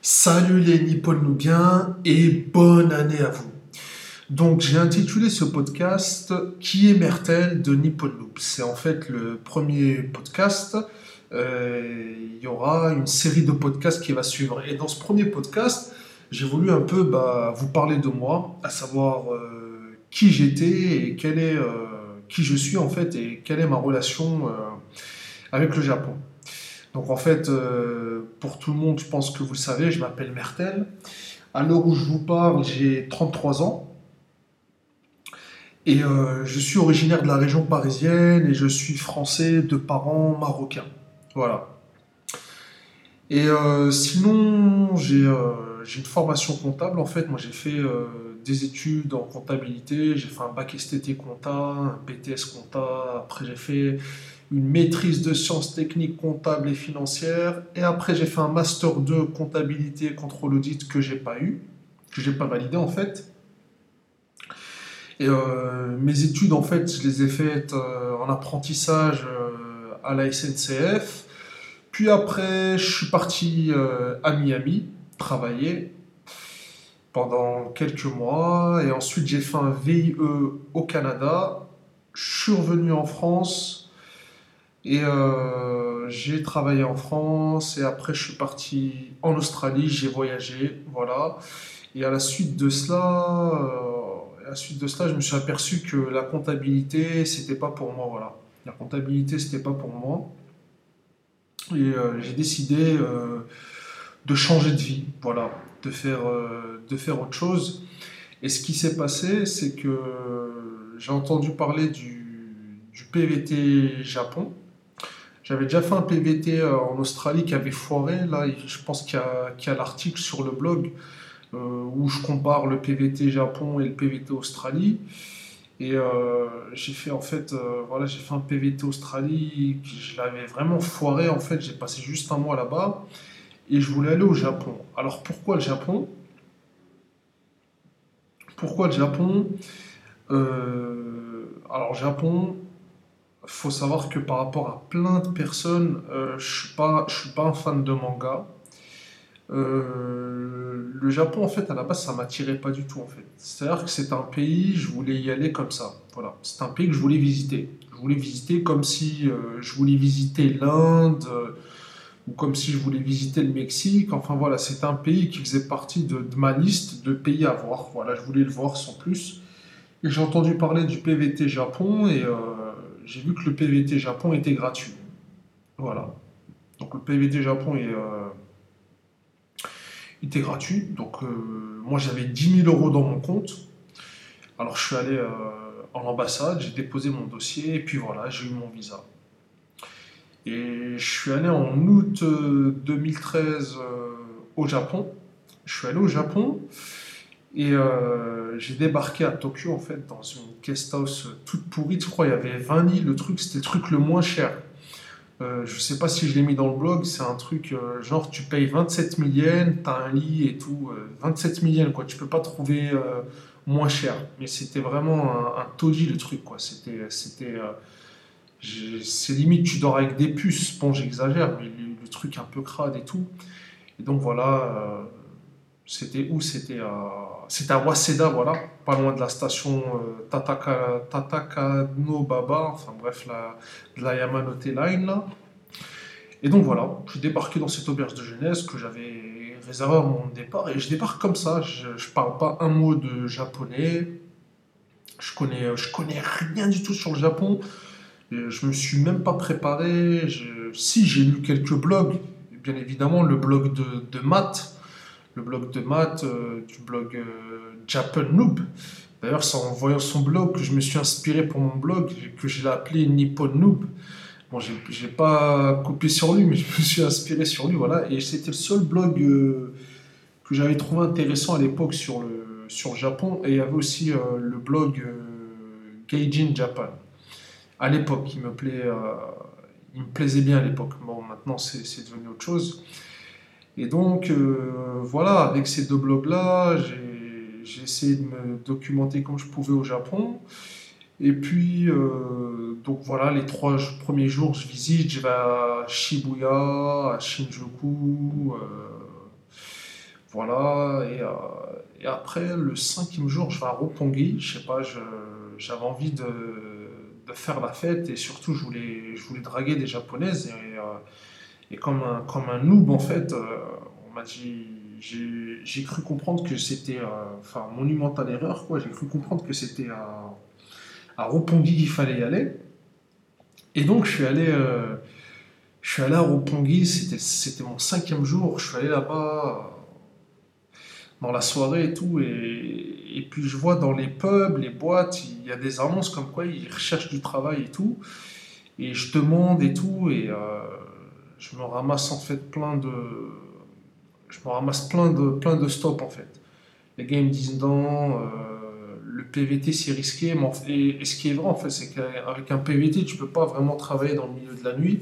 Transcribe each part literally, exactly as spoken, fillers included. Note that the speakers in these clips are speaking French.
Salut les Nippon-Nubiens et bonne année à vous. Donc j'ai intitulé ce podcast Qui est Mertel de Nippon Noob. C'est en fait le premier podcast. Euh, il y aura une série de podcasts qui va suivre. Et dans ce premier podcast, j'ai voulu un peu bah, vous parler de moi, à savoir euh, qui j'étais et quelle est, euh, qui je suis en fait et quelle est ma relation euh, avec le Japon. Donc en fait, euh, pour tout le monde, je pense que vous le savez, je m'appelle Mertel. À l'heure où je vous parle, j'ai trente-trois ans et euh, je suis originaire de la région parisienne et je suis français de parents marocains. Voilà. Et euh, sinon, j'ai euh, j'ai une formation comptable. En fait, moi j'ai fait euh, des études en comptabilité. J'ai fait un bac S T T compta, un B T S compta. Après, j'ai fait une maîtrise de sciences techniques comptables et financières. Et après, j'ai fait un master deux comptabilité et contrôle audit que j'ai pas eu, que j'ai pas validé en fait. Et euh, mes études, en fait, je les ai faites euh, en apprentissage euh, à la S N C F. Puis après, je suis parti euh, à Miami travailler pendant quelques mois. Et ensuite, j'ai fait un V I E au Canada. Je suis revenu en France et euh, j'ai travaillé en France. Et après, je suis parti en Australie. J'ai voyagé. Voilà. Et à la suite de cela, euh, à la suite de cela, je me suis aperçu que la comptabilité, c'était pas pour moi. Voilà. La comptabilité, c'était pas pour moi. Et euh, j'ai décidé euh, de changer de vie, voilà, de faire, euh, de faire autre chose. Et ce qui s'est passé, c'est que j'ai entendu parler du, du P V T Japon. J'avais déjà fait un P V T euh, en Australie qui avait foiré. Là, je pense qu'il y a, qu'il y a l'article sur le blog euh, où je compare le P V T Japon et le P V T Australie. Et euh, j'ai fait en fait, euh, voilà, j'ai fait un P V T Australie, je l'avais vraiment foiré en fait. J'ai passé juste un mois là-bas et je voulais aller au Japon. Alors pourquoi le Japon? Pourquoi le Japon? Euh, alors Japon, faut savoir que par rapport à plein de personnes, euh, je suis pas, je suis pas un fan de manga. Euh, le Japon, en fait, à la base, ça m'attirait pas du tout, en fait. C'est-à-dire que c'est un pays, je voulais y aller comme ça. Voilà, c'est un pays que je voulais visiter. Je voulais visiter comme si euh, je voulais visiter l'Inde euh, ou comme si je voulais visiter le Mexique. Enfin voilà, c'est un pays qui faisait partie de, de ma liste de pays à voir. Voilà, je voulais le voir sans plus. Et j'ai entendu parler du P V T Japon et euh, j'ai vu que le P V T Japon était gratuit. Voilà. Donc le P V T Japon est, euh, était gratuit. Donc euh, moi j'avais dix mille euros dans mon compte. Alors je suis allé euh, en ambassade, j'ai déposé mon dossier et puis voilà, j'ai eu mon visa. Et je suis allé en août euh, deux mille treize euh, au Japon. Je suis allé au Japon et euh, j'ai débarqué à Tokyo en fait dans une guest house toute pourrie. Je crois il y avait vingt lits, le truc c'était le truc le moins cher. Euh, je sais pas si je l'ai mis dans le blog, c'est un truc euh, genre tu payes vingt-sept mille yens, t'as un lit et tout, euh, vingt-sept mille yens quoi, tu peux pas trouver euh, moins cher. Mais c'était vraiment un, un taudis le truc quoi, c'était, c'était, euh, j'ai- c'est limite tu dors avec des puces, bon j'exagère, mais le, le truc un peu crade et tout. Et donc voilà, euh, c'était où? C'était à, c'était à Waseda, voilà, pas loin de la station euh, Tataka, Tatakanobaba, enfin bref, la, de la Yamanote Line là. Et donc voilà, j'ai débarqué dans cette auberge de jeunesse que j'avais réservée à mon départ et je débarque comme ça. Je, je parle pas un mot de japonais, je connais, je connais rien du tout sur le Japon. Et je me suis même pas préparé. Je- si j'ai lu quelques blogs, bien évidemment le blog de, de maths, le blog de maths euh, du blog euh, Japan Noob. D'ailleurs, c'est en voyant son blog que je me suis inspiré pour mon blog, que je l'ai appelé Nippon Noob. Bon, j'ai j'ai pas copié sur lui, mais je me suis inspiré sur lui, voilà. Et c'était le seul blog euh, que j'avais trouvé intéressant à l'époque sur le, sur le Japon. Et il y avait aussi euh, le blog euh, Gaijin Japan. À l'époque, il me plaît, euh, il me plaisait bien à l'époque. Bon, maintenant, c'est c'est devenu autre chose. Et donc, euh, voilà, avec ces deux blogs-là, j'ai j'ai essayé de me documenter comme je pouvais au Japon. Et puis, euh, donc voilà, les trois j- premiers jours, je visite, je vais à Shibuya, à Shinjuku, euh, Voilà, et, euh, et après, le cinquième jour, je vais à Roppongi. Je sais pas, je- j'avais envie de, de faire la fête et surtout, je voulais, je voulais draguer des japonaises. Et, euh, et comme un, comme un noob, en fait, euh, on m'a dit, j'ai j'ai cru comprendre que c'était, euh, enfin, monumentale erreur, quoi. J'ai cru comprendre que c'était à, à Roppongi qu'il fallait y aller. Et donc, je suis allé, euh, je suis allé à Roppongi, c'était, c'était mon cinquième jour. Je suis allé là-bas dans la soirée et tout. Et, et puis je vois dans les pubs, les boîtes, il y a des annonces comme quoi ils recherchent du travail et tout. Et je demande et tout. Et euh, je me ramasse en fait plein de. Je me ramasse plein de, plein de stops en fait. Les gars ils me disent non, euh, le P V T c'est risqué. Mais en fait- et, et ce qui est vrai en fait, c'est qu'avec un P V T, tu peux pas vraiment travailler dans le milieu de la nuit.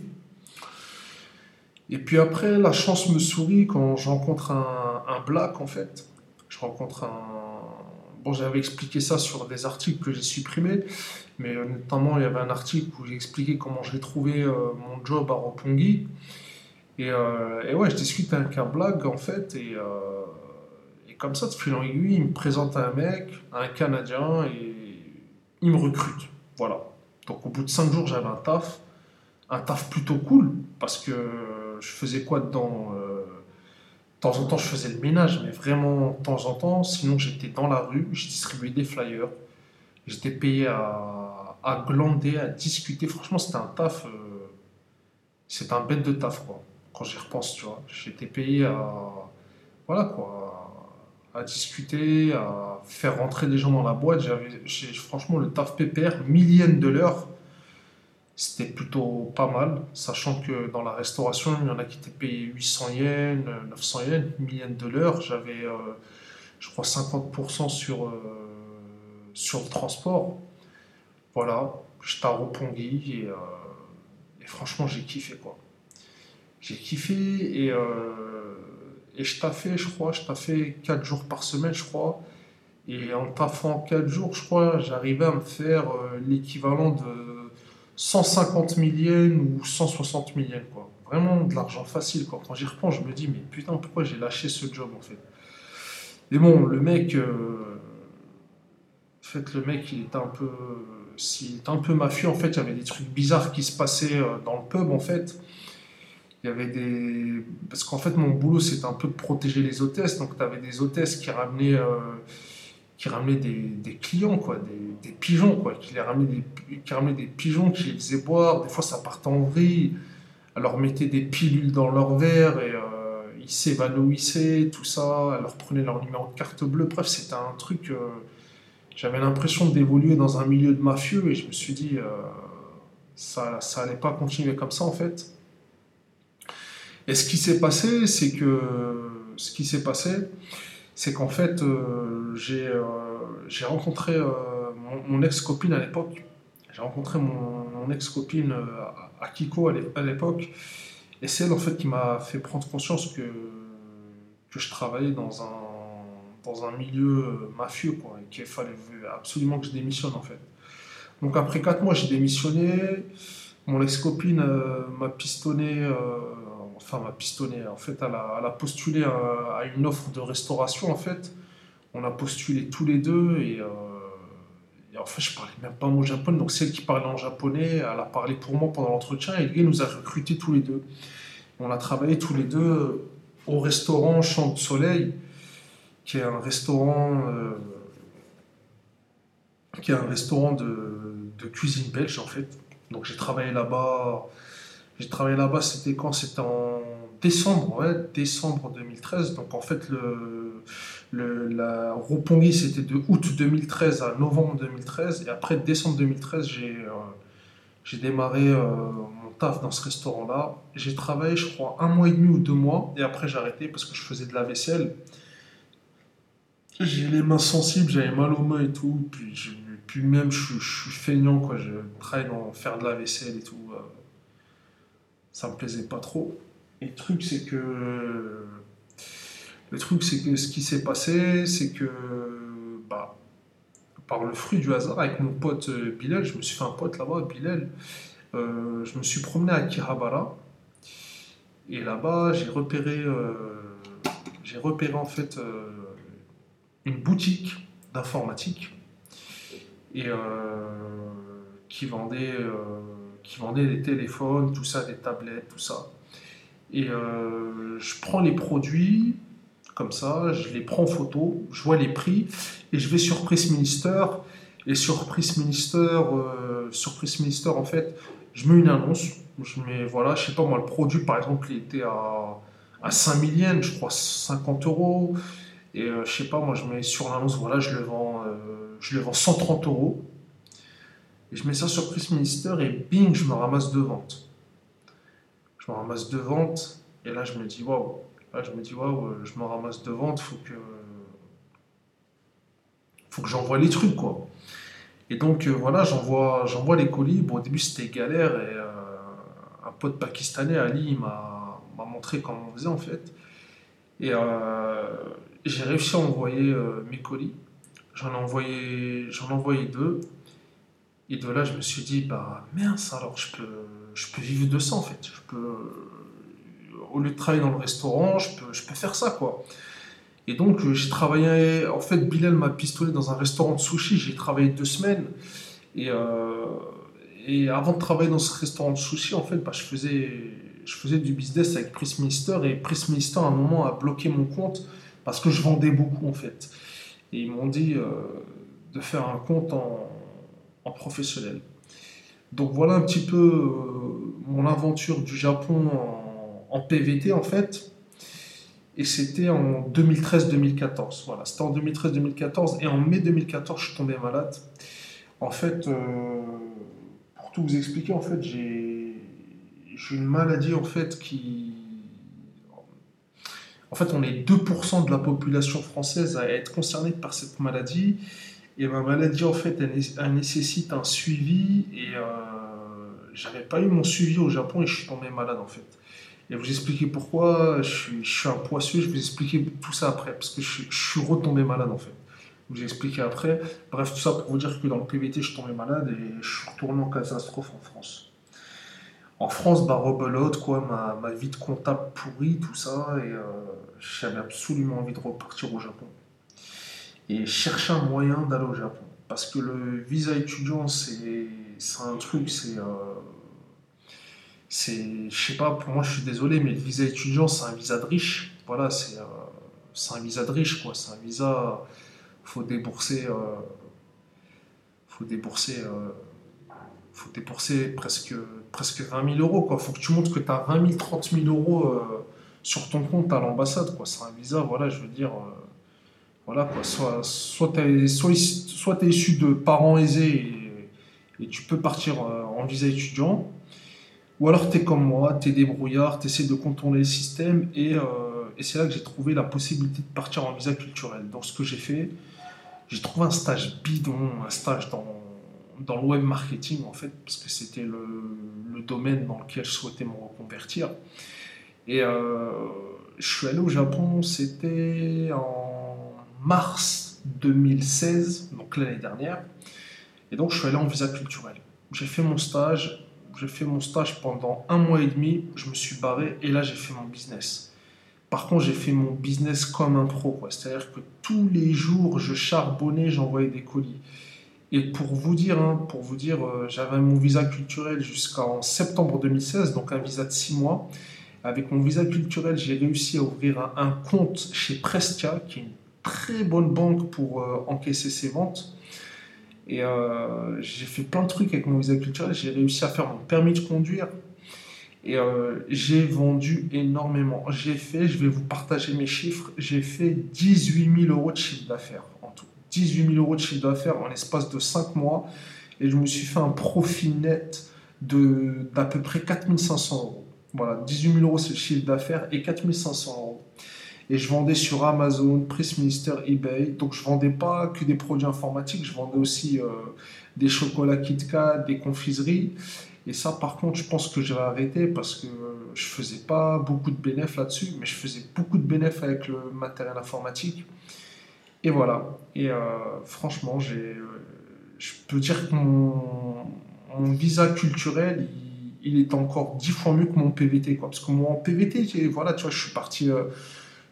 Et puis après, la chance me sourit quand je rencontre un, un black en fait. Je rencontre un. Bon, j'avais expliqué ça sur des articles que j'ai supprimés, mais euh, notamment il y avait un article où j'ai expliqué comment j'ai trouvé euh, mon job à Roppongi. Et, euh, et ouais, je discute avec un black en fait, et, euh, et comme ça, de fil en aiguille, il me présente un mec, un Canadien, et il me recrute. Voilà. Donc au bout de cinq jours, j'avais un taf un taf plutôt cool parce que je faisais quoi dedans euh, De temps en temps, je faisais le ménage, mais vraiment de temps en temps. Sinon, j'étais dans la rue, je distribuais des flyers. J'étais payé à, à glander, à discuter. Franchement, c'était un taf. Euh, c'était un bête de taf, quoi. Quand j'y repense, tu vois. J'étais payé à. Voilà, quoi. À discuter, à faire rentrer des gens dans la boîte. J'avais, j'ai- franchement, le taf pépère, millième de l'heure. C'était plutôt pas mal, sachant que dans la restauration, il y en a qui étaient payés huit cents yens, euh, neuf cents yens, mille yens de l'heure. J'avais, euh, je crois, cinquante pour cent sur, euh, sur le transport. Voilà, j'étais à Roppongi et, euh, et franchement, j'ai kiffé quoi. J'ai kiffé et, euh, et je taffais, je crois, je taffais quatre jours par semaine, je crois. Et en taffant quatre jours, je crois, j'arrivais à me faire euh, l'équivalent de cent cinquante mille yens ou cent soixante mille yens, quoi. Vraiment de l'argent facile, quoi. Quand j'y repense, je me dis, mais putain, pourquoi j'ai lâché ce job, en fait. Mais bon, le mec, euh, en fait, le mec, il était un peu, s'il était un peu mafieux, en fait, il y avait des trucs bizarres qui se passaient euh, dans le pub, en fait. Il y avait des... Parce qu'en fait, mon boulot, c'était un peu de protéger les hôtesses. Donc, tu avais des hôtesses qui ramenaient, euh, qui ramenaient des, des clients, quoi, des, des pigeons, quoi, qui, les ramenaient des, qui ramenaient des pigeons, qui les faisaient boire. Des fois, ça partait en vrille. Elle leur mettait des pilules dans leur verre et euh, ils s'évanouissaient, tout ça. Elle leur prenait leur numéro de carte bleue. Bref, c'était un truc. euh, J'avais l'impression d'évoluer dans un milieu de mafieux et je me suis dit, euh, ça, ça allait pas continuer comme ça, en fait. Et ce qui s'est passé, c'est que ce qui s'est passé, c'est qu'en fait, euh, j'ai euh, j'ai rencontré euh, mon, mon ex-copine à l'époque. J'ai rencontré mon, mon ex-copine euh, à Kiko à l'é- à l'époque. Et c'est elle, en fait, qui m'a fait prendre conscience que, que je travaillais dans un, dans un milieu euh, mafieux, quoi, et qu'il fallait absolument que je démissionne, en fait. Donc après quatre mois, j'ai démissionné. Mon ex-copine euh, m'a pistonné, euh, enfin m'a pistonné, en fait, elle a, elle a postulé à, à une offre de restauration, en fait. On a postulé tous les deux et, euh, et en fait, je parlais même pas un mot japonais, donc celle qui parlait en japonais, elle a parlé pour moi pendant l'entretien et le gars nous a recrutés tous les deux. On a travaillé tous les deux au restaurant Champ de Soleil, qui est un restaurant, euh, qui est un restaurant de, de cuisine belge, en fait. Donc j'ai travaillé là-bas. J'ai travaillé là-bas, c'était quand? C'était en décembre, ouais, décembre deux mille treize. Donc en fait, le, le, la Roppongi, c'était de août deux mille treize à novembre deux mille treize. Et après décembre deux mille treize, j'ai euh, j'ai démarré euh, mon taf dans ce restaurant-là. J'ai travaillé, je crois, un mois et demi ou deux mois. Et après, j'ai arrêté parce que je faisais de la vaisselle. J'ai les mains sensibles, j'avais mal aux mains et tout. Puis, je- puis même, je, suis- je suis feignant, quoi. Je travaille dans faire de la vaisselle et tout. euh, Ça me plaisait pas trop. Et le truc, c'est que. Le truc, c'est que ce qui s'est passé, c'est que. Bah, par le fruit du hasard, avec mon pote euh, Bilal, je me suis fait un pote là-bas, Bilal. euh, je me suis promené à Kihabara. Et là-bas, j'ai repéré, euh, j'ai repéré en fait euh, une boutique d'informatique et euh, qui vendait, euh, qui vendait des téléphones, tout ça, des tablettes, tout ça. Et euh, je prends les produits comme ça, je les prends en photo, je vois les prix et je vais sur Price Minister. Et sur Price Minister, euh, sur Price Minister en fait, je mets une annonce. Je mets, voilà, je sais pas moi, le produit par exemple, il était à, à cinq mille yens, je crois cinquante euros. Et euh, je sais pas, moi je mets sur l'annonce, voilà, je le vends, euh, je le vends cent trente euros. Et je mets ça sur Price Minister et bing, je me ramasse deux ventes. Je me ramasse deux ventes et là je me dis waouh. Là je me dis waouh, euh, je me ramasse deux ventes, faut que, faut que j'envoie les trucs quoi. Et donc euh, voilà, j'envoie, j'envoie les colis. Bon, au début c'était galère et euh, un pote pakistanais, Ali, il m'a, m'a montré comment on faisait en fait. Et euh, j'ai réussi à envoyer euh, mes colis. J'en ai envoyé, j'en ai envoyé deux. Et de là, je me suis dit, bah mince, alors je peux, je peux vivre de ça en fait. Je peux, au lieu de travailler dans le restaurant, je peux, je peux faire ça quoi. Et donc, euh, j'ai travaillé. En fait, Bilal m'a pistonné dans un restaurant de sushi. J'ai travaillé deux semaines. Et, euh, et avant de travailler dans ce restaurant de sushi, en fait, bah, je faisais, je faisais du business avec Price Minister. Et Price Minister, à un moment, a bloqué mon compte parce que je vendais beaucoup en fait. Et ils m'ont dit euh, de faire un compte en, en professionnel. Donc voilà un petit peu euh, mon aventure du Japon en, en P V T en fait. Et c'était en deux mille treize-deux mille quatorze. Voilà, c'était en deux mille treize-deux mille quatorze. Et en mai deux mille quatorze, je suis tombé malade. En fait, euh, pour tout vous expliquer, en fait, j'ai j'ai une maladie en fait qui. En fait, on est deux pour cent de la population française à être concernée par cette maladie. Et ma maladie, en fait, elle, elle nécessite un suivi. Et euh, j'avais pas eu mon suivi au Japon et je suis tombé malade, en fait. Et vous expliquer pourquoi je suis, je suis un poisseux, je vais vous expliquer tout ça après, parce que je, je suis retombé malade en fait. Je vous expliquer après. Bref, tout ça pour vous dire que dans le P V T, je suis tombé malade et je suis retourné en catastrophe en France. En France, bah rebelote, quoi, ma, ma vie de comptable pourrie, tout ça, et euh, j'avais absolument envie de repartir au Japon. Et chercher un moyen d'aller au Japon. Parce que le visa étudiant, c'est c'est un truc, c'est. Euh, c'est, je sais pas, pour moi, je suis désolé, mais le visa étudiant, c'est un visa de riche. Voilà, c'est euh, c'est un visa de riche, quoi. C'est un visa, faut débourser, euh, faut débourser, euh, faut débourser presque, presque vingt mille euros, quoi. Faut que tu montres que tu as vingt mille, trente mille euros euh, sur ton compte à l'ambassade, quoi. C'est un visa, voilà, je veux dire, euh, voilà, quoi. Soit, soit tu soit, issu- soit t'es issu de parents aisés et, et tu peux partir euh, en visa étudiant. Ou alors tu es comme moi, tu es débrouillard, tu essaies de contourner le système et, euh, et c'est là que j'ai trouvé la possibilité de partir en visa culturel. Donc ce que j'ai fait, j'ai trouvé un stage bidon, un stage dans, dans le web marketing en fait, parce que c'était le, le domaine dans lequel je souhaitais me reconvertir. Et euh, je suis allé au Japon, c'était en mars deux mille seize, donc l'année dernière. Et donc je suis allé en visa culturel. J'ai fait mon stage, j'ai fait mon stage pendant un mois et demi, je me suis barré et là j'ai fait mon business. Par contre, j'ai fait mon business comme un pro, quoi. C'est-à-dire que tous les jours, je charbonnais, j'envoyais des colis. Et pour vous dire, hein, pour vous dire, euh, j'avais mon visa culturel jusqu'en septembre deux mille seize, donc un visa de six mois. Avec mon visa culturel, j'ai réussi à ouvrir un, un compte chez Prestia, qui est une très bonne banque pour euh, encaisser ses ventes. Et euh, j'ai fait plein de trucs avec mon visa culturel. J'ai réussi à faire mon permis de conduire. Et euh, j'ai vendu énormément. J'ai fait, je vais vous partager mes chiffres, j'ai fait dix-huit mille euros de chiffre d'affaires en tout. dix-huit mille euros de chiffre d'affaires en l'espace de cinq mois. Et je me suis fait un profit net de, d'à peu près quatre mille cinq cents euros. Voilà, dix-huit mille euros c'est le chiffre d'affaires et quatre mille cinq cents euros. Et je vendais sur Amazon, Price Minister, eBay. Donc je vendais pas que des produits informatiques, je vendais aussi euh, des chocolats KitKat, des confiseries. Et ça, par contre, je pense que je vais arrêter parce que je faisais pas beaucoup de bénéfices là-dessus, mais je faisais beaucoup de bénéfices avec le matériel informatique. Et voilà. Et euh, franchement, j'ai, euh, je peux dire que mon, mon visa culturel, il, il est encore dix fois mieux que mon P V T, quoi. Parce que moi, en P V T, j'ai- voilà, tu vois, je suis parti. euh,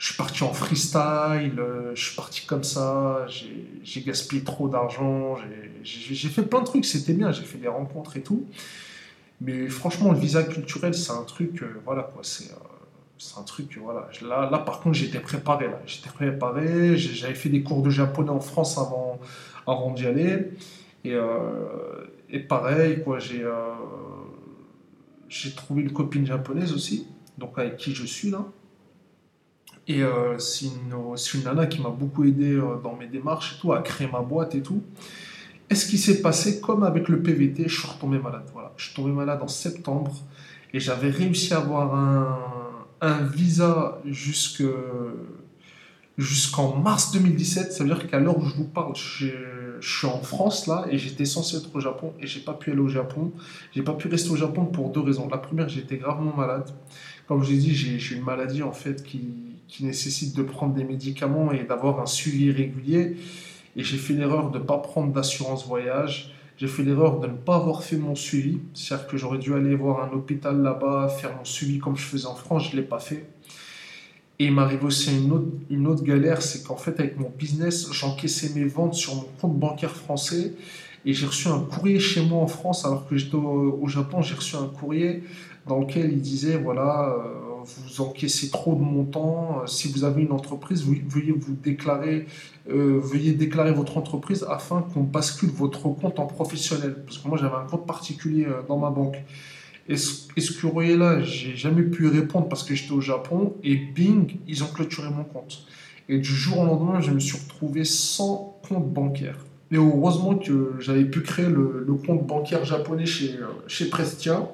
je suis parti en freestyle, euh, je suis parti comme ça, j'ai j'ai gaspillé trop d'argent, j'ai j'ai- j'ai fait plein de trucs, c'était bien, j'ai fait des rencontres et tout. Mais franchement, le visa culturel, c'est un truc, euh, voilà quoi, c'est euh, c'est un truc, euh, voilà. Là, là, par contre, j'étais préparé, là. J'étais préparé, j'ai- j'avais fait des cours de japonais en France avant, avant d'y aller. Et, euh, et pareil, quoi, j'ai euh, j'ai trouvé une copine japonaise aussi, donc avec qui je suis là. Et euh, c'est une, c'est une nana qui m'a beaucoup aidé euh, dans mes démarches et tout, à créer ma boîte et tout. Et ce qui s'est passé, comme avec le P V T, je suis retombé malade. Voilà. Je suis tombé malade en septembre et j'avais réussi à avoir un, un visa jusque, jusqu'en mars deux mille dix-sept. Ça veut dire qu'à l'heure où je vous parle, je, je suis en France là et j'étais censé être au Japon et j'ai pas pu aller au Japon. J'ai pas pu rester au Japon pour deux raisons. La première, j'étais gravement malade. Comme je l'ai dit, j'ai j'ai une maladie en fait qui, qui nécessite de prendre des médicaments et d'avoir un suivi régulier. Et j'ai fait l'erreur de ne pas prendre d'assurance voyage. J'ai fait l'erreur de ne pas avoir fait mon suivi. C'est-à-dire que j'aurais dû aller voir un hôpital là-bas, faire mon suivi comme je faisais en France. Je ne l'ai pas fait. Et il m'arrive aussi une autre, une autre galère, c'est qu'en fait, avec mon business, j'encaissais mes ventes sur mon compte bancaire français. Et j'ai reçu un courrier chez moi en France, alors que j'étais au, au Japon, j'ai reçu un courrier dans lequel il disait, voilà, euh, vous encaissez trop de montants. Euh, Si vous avez une entreprise, vous- veuillez vous déclarer, euh, veuillez déclarer votre entreprise afin qu'on bascule votre compte en professionnel. Parce que moi, j'avais un compte particulier euh, dans ma banque. Et ce, et ce courrier-là, j'ai jamais pu y répondre parce que j'étais au Japon. Et bing, ils ont clôturé mon compte. Et du jour au lendemain, je me suis retrouvé sans compte bancaire. Et heureusement que j'avais pu créer le, le compte bancaire japonais chez, euh, chez Prestia.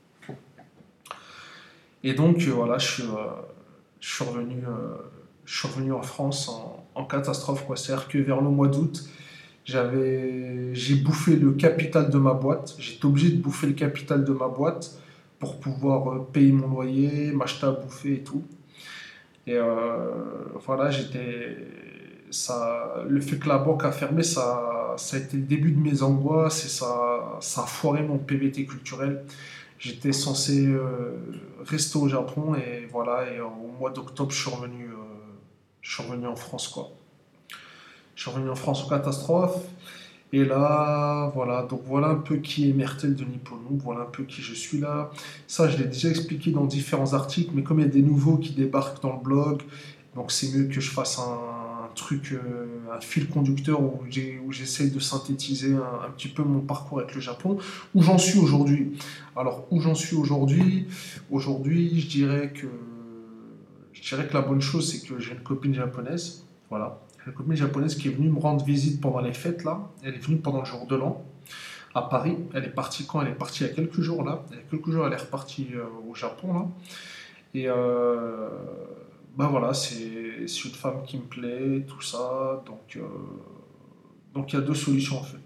Et donc, euh, voilà, je suis, euh, je suis revenu, euh, je suis revenu en France en, en catastrophe, quoi. C'est-à-dire que vers le mois d'août, j'avais, j'ai bouffé le capital de ma boîte. J'étais obligé de bouffer le capital de ma boîte pour pouvoir euh, payer mon loyer, m'acheter à bouffer et tout. Et euh, voilà, j'étais, ça, le fait que la banque a fermé, ça, ça a été le début de mes angoisses et ça, ça a foiré mon P V T culturel. J'étais censé euh, rester au Japon et voilà, et au mois d'octobre, je suis revenu, euh, je suis revenu en France, quoi. Je suis revenu en France en catastrophe. Et là, voilà, donc voilà un peu qui est Mertel de Nipponou, voilà un peu qui je suis là. Ça, je l'ai déjà expliqué dans différents articles, mais comme il y a des nouveaux qui débarquent dans le blog, donc c'est mieux que je fasse un, un truc, euh, un fil conducteur où j'ai- où j'essaye de synthétiser un, un petit peu mon parcours avec le Japon, où j'en suis aujourd'hui. Alors, où j'en suis aujourd'hui, aujourd'hui, je dirais que, je dirais que la bonne chose, c'est que j'ai une copine japonaise, voilà. J'ai une copine japonaise qui est venue me rendre visite pendant les fêtes là. Elle est venue pendant le jour de l'an à Paris. Elle est partie quand? Elle est partie il y a quelques jours là. Il y a quelques jours, elle est repartie euh, au Japon là. Et euh, ben voilà, c'est c'est une femme qui me plaît, tout ça. Donc euh, donc il y a deux solutions en fait.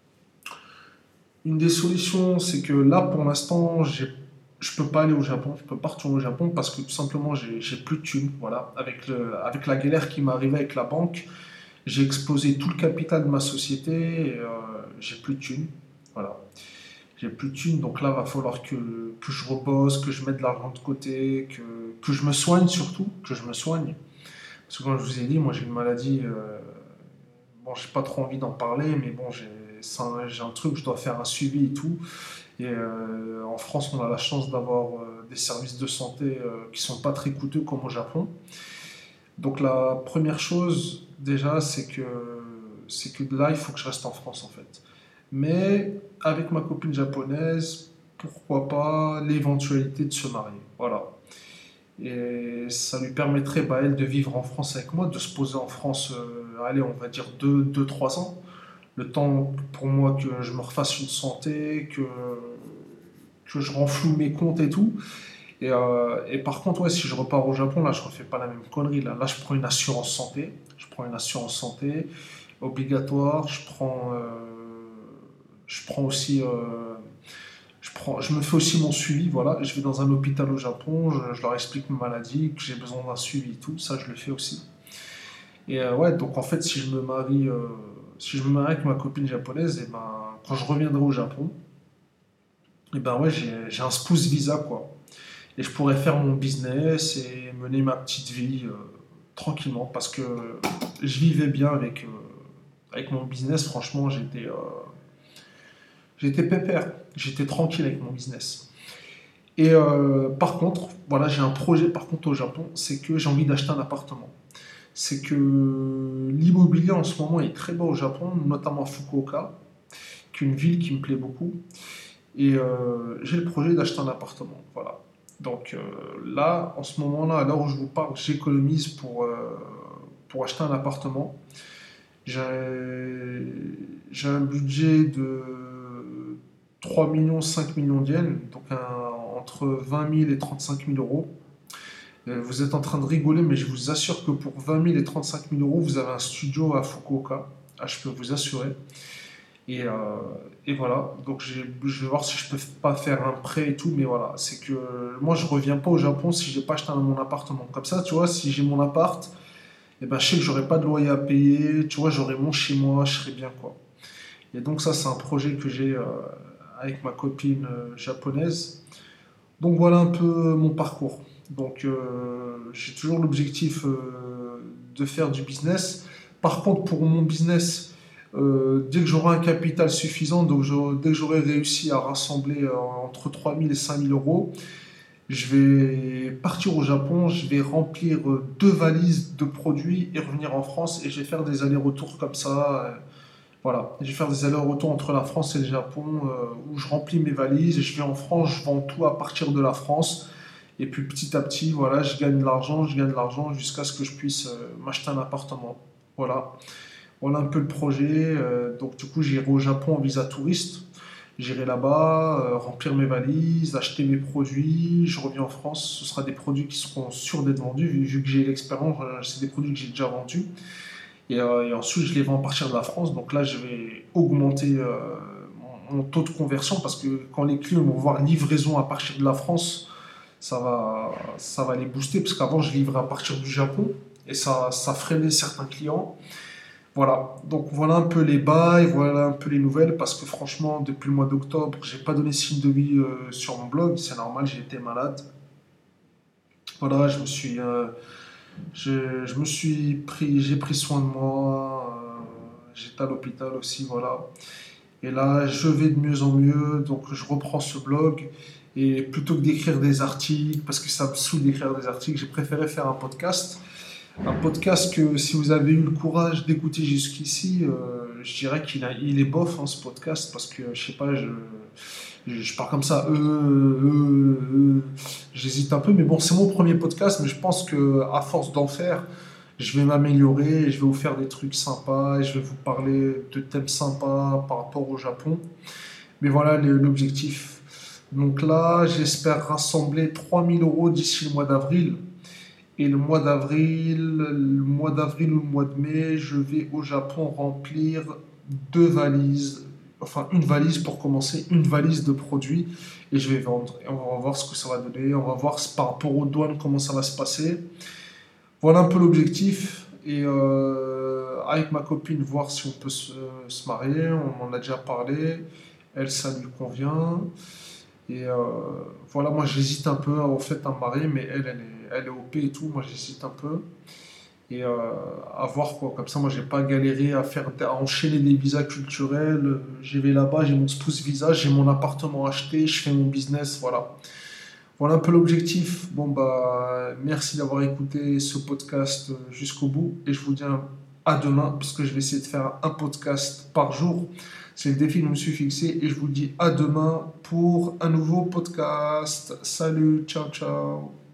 Une des solutions, c'est que là pour l'instant, j'ai je peux pas aller au Japon, je peux pas retourner au Japon parce que tout simplement j'ai j'ai plus de thunes, voilà. Avec le avec la galère qui m'est arrivée avec la banque, j'ai explosé tout le capital de ma société et euh, j'ai plus de thunes. Voilà. J'ai plus de thunes, donc là, il va falloir que, que je rebosse, que je mette de l'argent de côté, que, que je me soigne surtout, que je me soigne. Parce que comme je vous ai dit, moi j'ai une maladie, euh, bon, j'ai pas trop envie d'en parler, mais bon, j'ai c'est un, j'ai un truc, je dois faire un suivi et tout. Et euh, en France, on a la chance d'avoir euh, des services de santé euh, qui sont pas très coûteux comme au Japon. Donc la première chose déjà, c'est que, c'est que là, il faut que je reste en France en fait. Mais avec ma copine japonaise, pourquoi pas l'éventualité de se marier. Voilà. Et ça lui permettrait, bah, elle, de vivre en France avec moi, de se poser en France, euh, allez, on va dire deux deux trois ans. Le temps pour moi que je me refasse une santé, que, que je renfloue mes comptes et tout. Et, euh, et par contre, ouais, si je repars au Japon, là, je refais pas la même connerie. Là, là je prends une assurance santé. Je prends une assurance santé obligatoire. Je prends, euh, je prends aussi, euh, je prends, je me fais aussi mon suivi. Voilà, je vais dans un hôpital au Japon. Je, je leur explique ma maladie, que j'ai besoin d'un suivi et tout. Ça, je le fais aussi. Et euh, ouais, donc en fait, si je me marie, euh, si je me marie avec ma copine japonaise, et ben, quand je reviendrai au Japon, et ben ouais, j'ai j'ai un spouse visa quoi. Et je pourrais faire mon business et mener ma petite vie. euh, tranquillement, parce que je vivais bien avec, euh, avec mon business. Franchement, j'étais euh, j'étais pépère, j'étais tranquille avec mon business. Et euh, par contre, voilà, j'ai un projet par contre au Japon, c'est que j'ai envie d'acheter un appartement. C'est que l'immobilier en ce moment est très bas au Japon, notamment à Fukuoka, qui est une ville qui me plaît beaucoup. Et euh, j'ai le projet d'acheter un appartement. Voilà. Donc euh, là, en ce moment-là, à l'heure où je vous parle, j'économise pour, euh, pour acheter un appartement. J'ai j'ai un budget de trois millions, cinq millions d'yens, donc un- entre vingt mille et trente-cinq mille euros. Euh, Vous êtes en train de rigoler, mais je vous assure que pour vingt mille et trente-cinq mille euros, vous avez un studio à Fukuoka. Ah, je peux vous assurer. Et, euh, et voilà, donc j'ai- je vais voir si je peux pas faire un prêt et tout, mais voilà, c'est que euh, moi je reviens pas au Japon si j'ai pas acheté un- mon appartement. Comme ça, tu vois, si j'ai mon appart, et ben, je sais que j'aurai pas de loyer à payer, tu vois, j'aurai mon chez moi, je serai bien quoi. Et donc ça, c'est un projet que j'ai euh, avec ma copine euh, japonaise. Donc voilà un peu mon parcours. Donc euh, j'ai toujours l'objectif euh, de faire du business. Par contre, pour mon business, euh, dès que j'aurai un capital suffisant, donc je- dès que j'aurai réussi à rassembler euh, entre trois mille et cinq mille euros, je vais partir au Japon, je vais remplir euh, deux valises de produits et revenir en France et je vais faire des allers-retours comme ça. euh, voilà, je vais faire des allers-retours entre la France et le Japon euh, où je remplis mes valises et je vais en France, je vends tout à partir de la France. Et puis petit à petit, voilà, je gagne de l'argent, je gagne de l'argent jusqu'à ce que je puisse euh, m'acheter un appartement. Voilà, voilà un peu le projet. Euh, donc du coup, j'irai au Japon en visa touriste. J'irai là-bas, euh, remplir mes valises, acheter mes produits. Je reviens en France, ce sera des produits qui seront sûrs d'être vendus vu, vu que j'ai l'expérience. euh, C'est des produits que j'ai déjà vendus. Et, euh, et ensuite, je les vends à partir de la France. Donc là, je vais augmenter euh, mon, mon taux de conversion parce que quand les clients vont voir livraison à partir de la France, ça va, ça va les booster parce qu'avant, je livrais à partir du Japon et ça, ça freinait certains clients. Voilà, donc voilà un peu les bails, voilà un peu les nouvelles parce que franchement, depuis le mois d'octobre, j'ai pas donné signe de vie euh, sur mon blog, c'est normal, j'ai été malade. Voilà, je me suis, euh, je, je me suis pris, j'ai pris soin de moi, euh, j'étais à l'hôpital aussi, voilà. Et là, je vais de mieux en mieux, donc je reprends ce blog. Et plutôt que d'écrire des articles, parce que ça me saoule d'écrire des articles, j'ai préféré faire un podcast. Un podcast que si vous avez eu le courage d'écouter jusqu'ici, euh, je dirais qu'il a- il est bof hein, ce podcast, parce que je sais pas, je, je, je pars comme ça, euh, euh, euh, j'hésite un peu, mais bon, c'est mon premier podcast, mais je pense que à force d'en faire, je vais m'améliorer, et je vais vous faire des trucs sympas, et je vais vous parler de thèmes sympas par rapport au Japon. Mais voilà le- l'objectif. Donc là, j'espère rassembler trois mille euros d'ici le mois d'avril. Et le mois d'avril, le mois d'avril ou le mois de mai, je vais au Japon remplir deux valises, enfin une valise pour commencer, une valise de produits et je vais vendre. Et on va voir ce que ça va donner, on va voir par rapport aux douanes comment ça va se passer. Voilà un peu l'objectif et euh, avec ma copine voir si on peut se, se marier, on en a déjà parlé, elle ça lui convient. Et euh, voilà, moi j'hésite un peu en fait à me marier, mais elle, elle est, elle est O P et tout, moi j'hésite un peu. Et euh, à voir quoi, comme ça moi j'ai pas galéré à faire à enchaîner des visas culturels. J'y vais là-bas, j'ai mon spouse visa, j'ai mon appartement acheté, je fais mon business, voilà. Voilà un peu l'objectif. Bon bah merci d'avoir écouté ce podcast jusqu'au bout et je vous dis à demain parce que je vais essayer de faire un podcast par jour. C'est le défi que je me suis fixé et je vous dis à demain pour un nouveau podcast. Salut, ciao ciao.